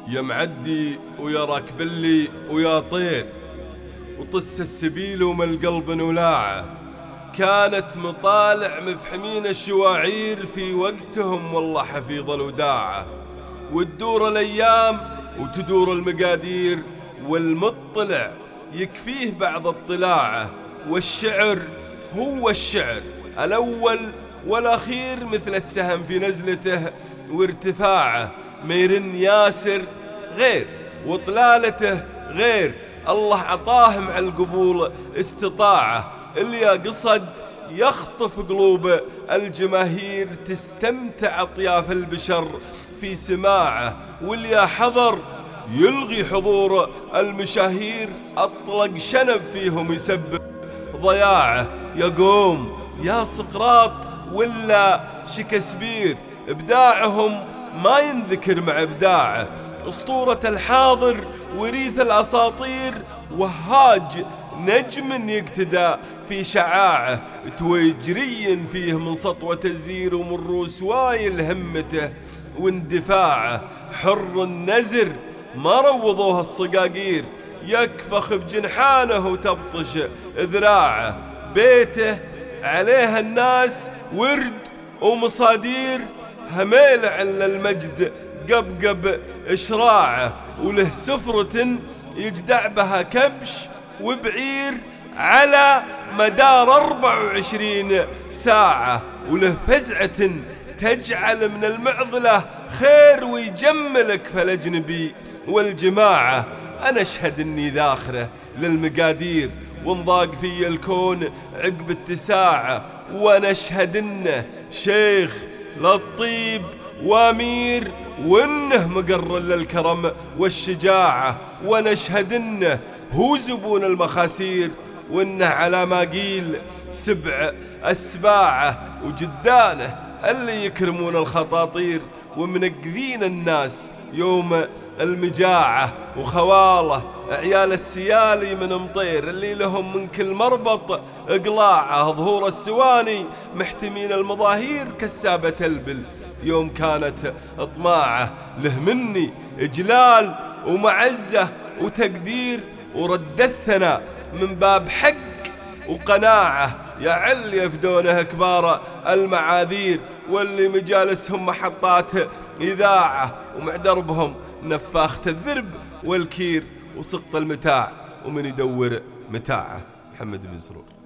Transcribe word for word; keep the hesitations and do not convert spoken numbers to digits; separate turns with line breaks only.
يا معدي ويا راكب اللي ويا طير وطس السبيل وما القلب نولاعه. كانت مطالع مفحمين الشواعير في وقتهم والله حفيظ الوداعة. وتدور الأيام وتدور المقادير والمطلع يكفيه بعض اطلاعه. والشعر هو الشعر الأول والأخير مثل السهم في نزلته وارتفاعه. ما يرن ياسر غير وطلالته غير، الله عطاه مع القبول استطاعه. اللي قصد يخطف قلوب الجماهير تستمتع أطياف البشر في سماعه. واللي حضر يلغي حضور المشاهير أطلق شنب فيهم يسبب ضياعه. يقوم يا سقراط ولا شكسبير إبداعهم ما ينذكر مع إبداعه. أسطورة الحاضر وريث الأساطير وهاج نجم يقتدى في شعاعه. تويجري فيه من سطوة الزير ومن روسواي همته واندفاعه. حر النزر ما روضوه الصقاقير يكفخ بجنحانه وتبطش ذراعه. بيته عليها الناس ورد ومصادير هميل على المجد قبقب إشراعه. وله سفرة يجدع بها كبش وبعير على مدار أربع وعشرين ساعة. وله فزعة تجعل من المعضلة خير ويجملك فالأجنبي والجماعة. أنا أشهد أني ذاخرة للمقادير وانضاق في الكون عقب اتساعه. وأنا أشهد أنه شيخ للطيب وامير وانه مقر للكرم والشجاعة. وانا اشهد انه هو زبون المخاسير وانه على ما قيل سبع اسباعه. وجدانه اللي يكرمون الخطاطير ومنقذين الناس يوم المجاعة. وخواله عيال السيالي من مطير اللي لهم من كل مربط اقلاعه. ظهور السواني محتمين المظاهير كسابة البل يوم كانت اطماعه. له مني اجلال ومعزة وتقدير ورد الثناء من باب حق وقناعه. يا عل يفدونه كبار المعاذير واللي مجالسهم محطات إذاعة ومع دربهم نفاخة الذرب والكير وسقط المتاع ومن يدور متاعه. محمد بن سرور.